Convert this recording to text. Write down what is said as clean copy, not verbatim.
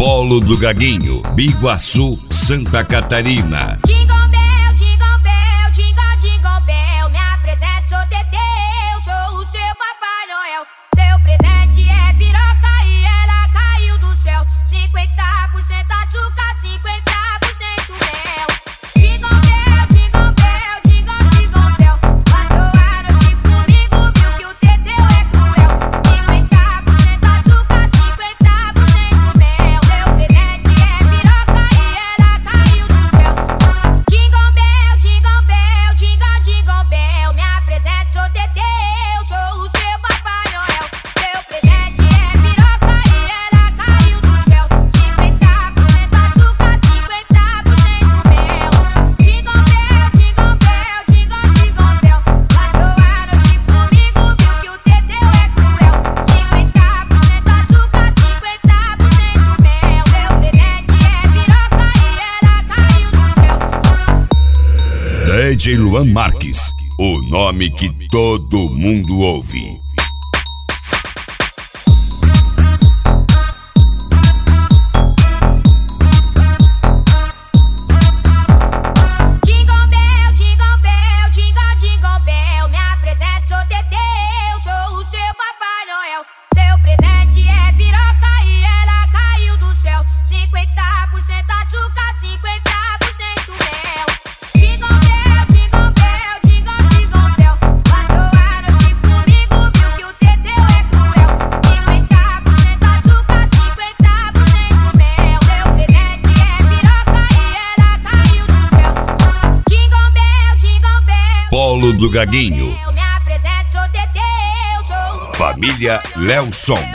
Polo do Gaguinho, Biguaçu, Santa Catarina. Jingle bell, jingle bell, jingle, jingle bell. Me apresento, sou Teteu, sou o seu Papai Noel. Seu presente é piroca e ela caiu do céu. 50% açúcar, 50% mel. Jingle bell, jingle bell, jingle, jingle bell. Passou a noite comigo, viu que o Teteu é cruel. 50% açúcar, 50% mel. Seu presente é piroca e ela caiu do céu. Jingle bell, jingle bell, jingle, jingle bell. Me apresento, sou Teteu, sou o seu Papai Noel. Seu presente é piroca e ela caiu do céu. 50% açúcar, 50% mel. Jingle bell, jingle bell, jingle, jingle bell. Passou a noite comigo, viu que o Teteu é cruel. 50% açúcar, 50% mel. Meu presente é piroca e ela caiu do céu. DJ Luan Marques, o nome que todo mundo ouve. Jingle bell, jingle bell, jingle, jingle bell. Me apresento, sou Teteu, sou o seu Papai Noel. Seu presente é piroca e ela caiu do céu. 50% açúcar, 50% mel. Jingle bell, jingle bell, jingle, jingle bell. Passou a noite comigo, viu que o Teteu é cruel. 50% açúcar, 50% mel. Seu presente é piroca e ela caiu do céu. Jingle bell, jingle bell. Polo do Gaguinho, Me apresento, sou Teteu, sou o família Léo Som.